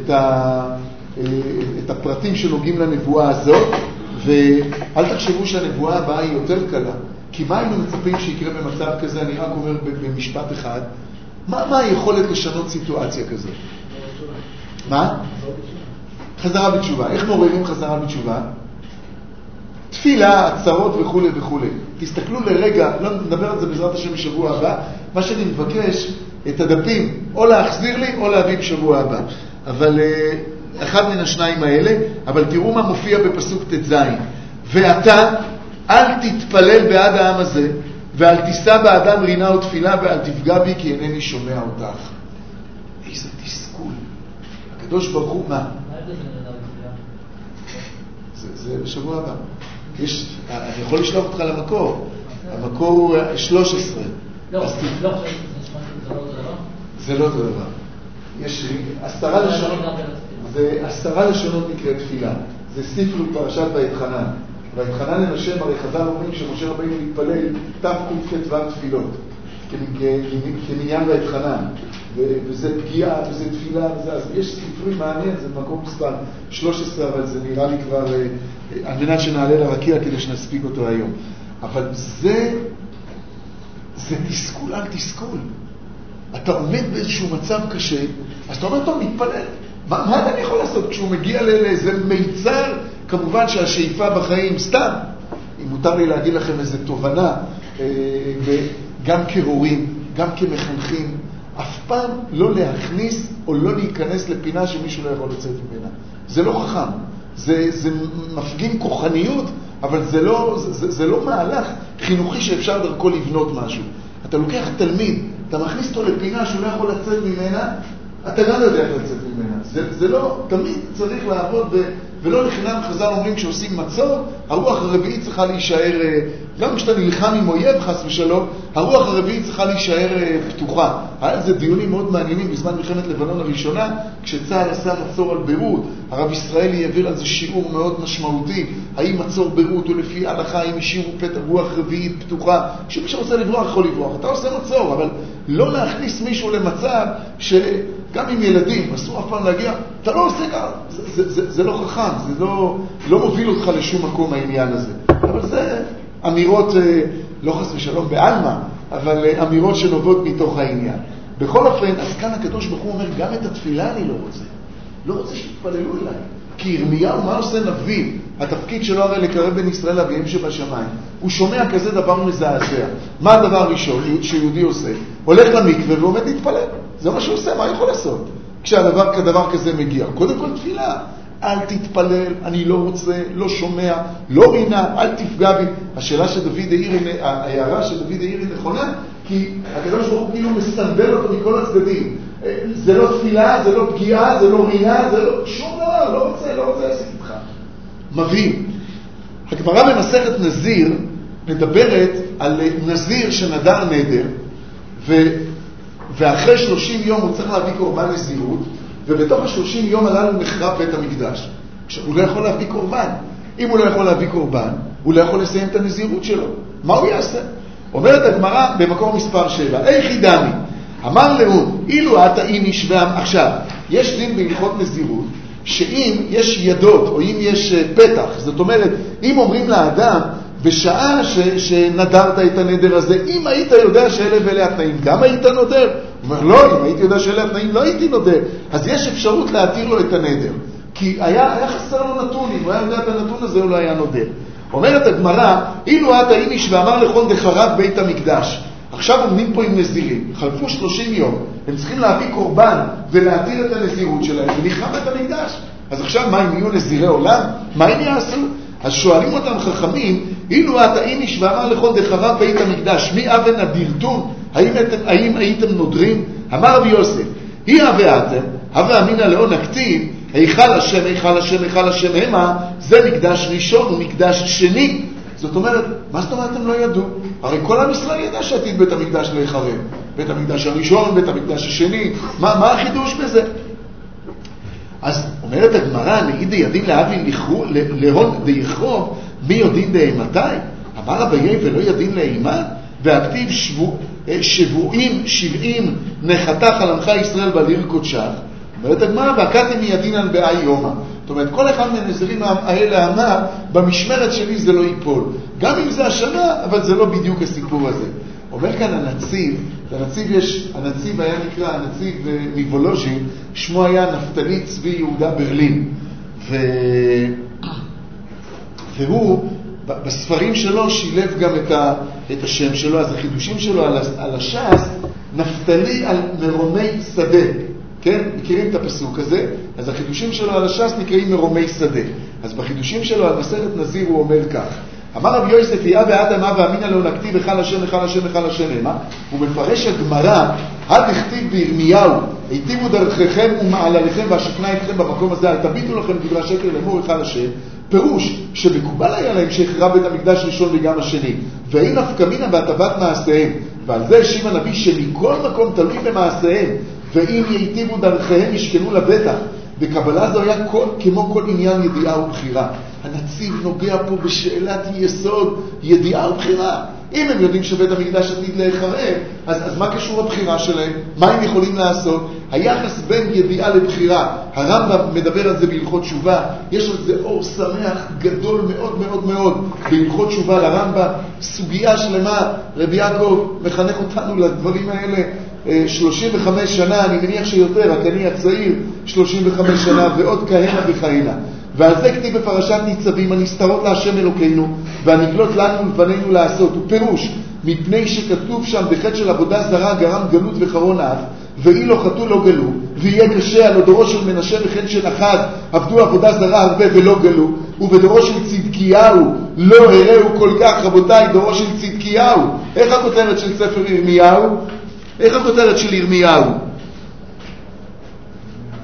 את הפרטים שנוגעים לנבואה הזאת, ואל תחשבו שהנבואה הבאה היא יותר קלה, כי מה היינו מצפים שיקרה במצב כזה? אני רק אומר במשפט אחד, מה היכולת לשנות סיטואציה כזאת? מה? חזרה בתשובה. איך מעוררים חזרה בתשובה? תפילה, עצרות וכו' וכו'. תסתכלו לרגע, לא נדבר על זה בעזרת השם בשבוע הבא, מה שאני מבקש, את הדפים, או להחזיר לי או להביא בשבוע הבא. אבל אחד מן השניים האלה, אבל תראו מה מופיע בפסוק ט"ז. ואתה אל תתפלל בעד העם הזה, ואל תישא באדם רינה ותפילה, ואל תפגע בי כי אינני שומע אותך. איזה תסכול. הקדוש ברוך הוא, מה? זה בשבוע הבא. אני יכול לשלוח אותך למקור. המקור הוא 13. לא, זה לא אותו דבר. יש 10 לשונות. זה 10 לשונות נקרא תפילה. זה ספר פרשת ויתחנן. ויתחנן אל השם, הרי חז"ל אומרים שמשה רבינו מתפלל תק"ו תפילות, כמניין ויתחנן, וזה פגיעה וזה תפילה וזה. אז יש ספרי מעניין, זה מקום מספר 13, אבל זה נראה לי כבר על מנת שנעלה לרקיע כדי שנספיק אותו היום. אבל זה תסכול על תסכול. אתה עומד באיזשהו מצב קשה, אז אתה אומר, טוב, מתפלל. מה אני יכול לעשות כשהוא מגיע לאיזה מיצר? כמובן שהשאיפה בחיים, סתם, אם מותר לי להגיד לכם איזו תובנה, גם כהורים, גם כמחנכים, אף פעם לא להכניס או לא להיכנס לפינה שמישהו לא יכול לצאת ממנה. זה לא חכם. זה מפגין כוחניות, אבל זה לא מהלך חינוכי שאפשר דרכו לבנות משהו. אתה לוקח תלמיד, אתה מכניס אותו לפינה שהוא לא יכול לצאת ממנה, אתה גם לא יודע איך לצאת ממנה. זה לא, תמיד צריך לעבוד ולא לחינם חז"ל אומרים כשעושים מצור, הרוח הרביעית צריכה להישאר, גם כשאתה נלחם עם אויב חס ושלום, הרוח הרביעית צריכה להישאר פתוחה. היה זה דיונים מאוד מעניינים בזמן מלחמת לבנון הראשונה, כשצה"ל עשה מצור על ביירות, הרב ישראלי העביר על זה שיעור מאוד משמעותי, האם מצור ביירות הוא לפי ההלכה, האם השאירו פתח רוח רביעית פתוחה, שמי שרוצה לברוח יכול לברוח, אתה עושה מצור, אבל לא להכניס מישהו למצב שגם עם ילדים, אסור אף פעם להגיע, אתה לא עושה ככה, זה לא חכם, זה לא מוביל אותך לשום מקום העניין הזה. אבל זה אמירות, לא חס ושלום בעלמא, אבל אמירות שנובעות מתוך העניין. בכל אופן, אז כאן הקדוש ברוך הוא אומר, גם את התפילה אני לא רוצה שתתפללו אליי. כי ירמיהו, מה עושה נביא? התפקיד שלו הרי לקרב בין ישראל לאביהם שבשמיים. הוא שומע כזה דבר מזעזע. מה הדבר הראשון שיהודי עושה? הולך למקווה ועומד להתפלל. זה מה שהוא עושה, מה יכול לעשות? כשהדבר כזה מגיע. קודם כל תפילה. אל תתפלל, אני לא רוצה, לא שומע, לא רינה, אל תפגע בי. השאלה שדוד העיר, ההערה שדוד העיר היא נכונה, כי הקדוש ברוך הוא כאילו מסנדל אותו מכל הצדדים. זה לא תפילה, זה לא פגיעה, זה לא רינה, זה לא שום דבר, לא רוצה לעשות איתך. מביא. הגמרא במסכת נזיר מדברת על נזיר שנדר נדר, ואחרי 30 יום הוא צריך להביא קורבן נזירות, ובתוך ה-30 יום הללו נחרב בית המקדש. עכשיו, הוא לא יכול להביא קורבן. אם הוא לא יכול להביא קורבן, הוא לא יכול לסיים את הנזירות שלו. מה הוא יעשה? אומרת הגמרא במקור מספר 7, איך דמי? אמר לאון, אילו אתה איניש עכשיו, יש דין בהלכות נזירות, שאם יש ידות או אם יש פתח, זאת אומרת, אם אומרים לאדם, בשעה שנדרת את הנדר הזה, אם היית יודע שאלה ואלה התנאים, גם היית נודר? הוא אומר, לא, אם הייתי יודע שאלה התנאים, לא הייתי נודר. אז יש אפשרות להתיר לו את הנדר. כי היה חסר לו נתון, אם הוא היה יודע את הנתון הזה, הוא לא היה נודר. אומרת הגמרא, אילו אתה איניש ואמר לכל דחרב בית המקדש. עכשיו עומדים פה עם נזירים, חלפו 30 יום, הם צריכים להביא קורבן ולהתיר את הנזירות שלהם, ונחרב בית המקדש. אז עכשיו מה, הם יהיו נזירי עולם? מה הם יעשו? אז שואלים אותם חכמים, אילו אתה איניש ואמר לכל דחרב בית המקדש, מי אבן אדירתון? האם הייתם נודרים? אמר רבי יוסף, היא אבאתם, הווה אמינא לאון הכתיב, היכל השם, היכל השם, היכל השם המה, זה מקדש ראשון ומקדש שני. זאת אומרת, מה זאת אומרת אתם לא ידעו? הרי כל עם ישראל ידע שעתיד בית המקדש להיחרב. בית המקדש הראשון, בית המקדש השני, מה החידוש בזה? אז אומרת הגמרא, נגיד ידין להבין להון דיחרוב, מי יודין דאימתי? אמר אביי ולא ידין לאימה? והכתיב שבועים 70 נחתך על עמך ישראל ועל עיר קודשך. אומרת הגמרא, והקתם ידין על באי יומא. זאת אומרת, כל אחד מהנזירים האלה אמר, במשמרת שלי זה לא ייפול. גם אם זה השנה, אבל זה לא בדיוק הסיפור הזה. אומר כאן הנציב היה נקרא, הנציב מוולוז'ין, שמו היה נפתלי צבי יהודה ברלין. והוא, בספרים שלו, שילב גם את השם שלו, אז החידושים שלו על הש"ס, נפתלי על מרומי שדה. כן? מכירים את הפסוק הזה? אז החידושים שלו על הש"ס נקראים מרומי שדה. אז בחידושים שלו על מסכת נזיר הוא אומר כך, אמר רבי יוסף, יאה ואדם מה ואמינא לא נכתיב היכל השם, היכל השם, היכל השם המה. הוא מפרש הגמרא, הדכתיב בירמיהו, היטיבו דרככם ומעלליכם והשכנה אתכם במקום הזה, אל תביטו לכם דברי השקר לאמור היכל השם. פירוש שמקובל היה להם שחרב בית המקדש ראשון וגם השני, ואין נפקא מינה בהטבת מעשיהם. ועל זה השיב הנביא שמכל מקום תלוי במעשיהם, ואם ייטיבו דרכיהם ישכנו לבטח. בקבלה זו היה כמו כל עניין ידיעה ובחירה. הנציב נוגע פה בשאלת יסוד ידיעה ובחירה. אם הם יודעים שבית המקדש עתיד להיחרב, אז מה קשור הבחירה שלהם? מה הם יכולים לעשות? היחס בין ידיעה לבחירה, הרמב"ם מדבר על זה בהלכות תשובה, יש על זה אור שמח גדול מאוד מאוד מאוד בהלכות תשובה לרמב"ם, סוגיה שלמה. רבי יעקב מחנך אותנו לדברים האלה 35 שנה, אני מניח שיותר, רק אני הצעיר 35 שנה ועוד כהנה וכהנה. ועל זה כתיב בפרשת ניצבים, הנסתרות להשם אלוקינו והנגלות לנו ולבנינו לעשות. הוא פירוש, מפני שכתוב שם בחטא של עבודה זרה גרם גלות וחרון אף, ואי לא חטאו לא גלו, ויהיה קשה על דורו של מנשה בחטא של אחד עבדו עבודה זרה הרבה ולא גלו, ובדורו של צדקיהו לא הראו כל כך. רבותיי, דורו של צדקיהו, איך הכותרת של ספר ירמיהו? איך הכותרת של ירמיהו?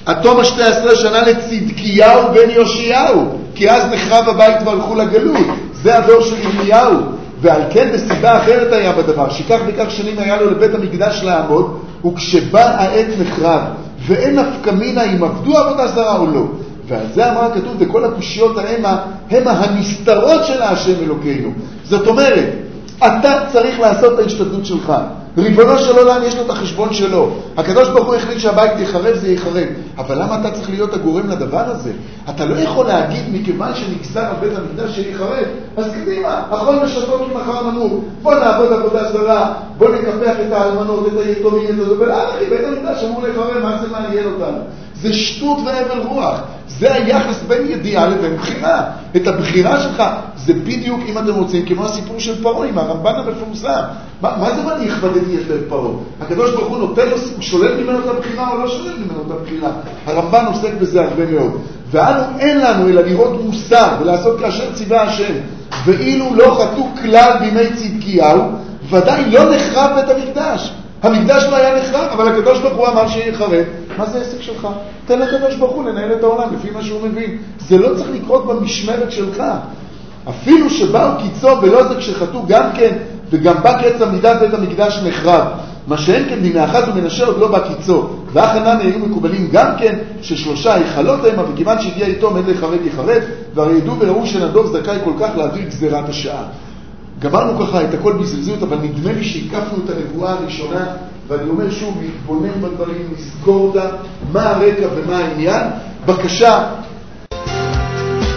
התום 12 שנה לצדקיהו בן יאשיהו, כי אז נחרב הבית והלכו לגלות. זה הדור של ירמיהו. ועל כן בסיבה אחרת היה בדבר, שכך וכך שנים היה לו לבית המקדש לעמוד, וכשבא העת נחרב, ואין נפקא מינה אם עבדו עבודה זרה או לא. ועל זה אמר הכתוב, וכל הקושיות הם הנסתרות של השם אלוקינו. זאת אומרת, אתה צריך לעשות את ההשתדלות שלך. ריבונו של עולם יש לו את החשבון שלו. הקדוש ברוך הוא החליט שהבית יחרב, זה יחרב. אבל למה אתה צריך להיות הגורם לדבר הזה? אתה לא יכול להגיד מכיוון שנגזר על בית המקדש שיחרב, אז קדימה, הכל משתות כי מחר נמות. בוא נעבוד עבודה זרה, בוא נקפח את האלמנות, את היתומים, את זה. ולמה אחי, בית המקדש אמור לחרב, מה זה מעניין אותנו? זה שטות והבל רוח. זה היחס בין ידיעה לבין בחירה. את הבחירה שלך זה בדיוק, אם אתם רוצים, כמו הסיפור של פרעה עם הרמב"ן המפורסם. מה זה מה נכבדתי את לב פרעה? הקדוש ברוך הוא נותן לו, הוא שולל ממנו את הבחירה או לא שולל ממנו את הבחירה? הרמב"ן עוסק בזה הרבה מאוד. ואנו אין לנו אלא לראות מוסר ולעשות כאשר ציווה השם. ואילו לא חטאו כלל בימי צדקיהו, ודאי לא נחרב בית המקדש. המקדש לא היה נחרב, אבל הקדוש ברוך הוא אמר שיחרב. מה זה העסק שלך? תן לקדוש ברוך הוא לנהל את העולם לפי מה שהוא מבין. זה לא צריך לקרות במשמרת שלך. אפילו שבאו קיצו ולא זה כשחטאו גם כן, וגם בא קץ עמידת בית המקדש נחרב. מה שאין כן דיני אחת ומנשה עוד לא בא קיצו. והחנן היו מקובלים גם כן ששלושה היכלות המה, וכיוון שהגיע איתו עד לחרב יחרב, והרי ידעו וראו שנדוב זכאי כל כך להעביר גזירת השעה. גמרנו ככה את הכל בזריזות, אבל נדמה לי שהקפנו את הנבואה הראשונה, ואני אומר שוב, להתבונן בדברים, לזכור אותה, מה הרקע ומה העניין. בבקשה.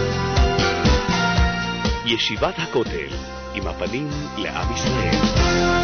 ישיבת הכותל, עם הפנים לעם ישראל.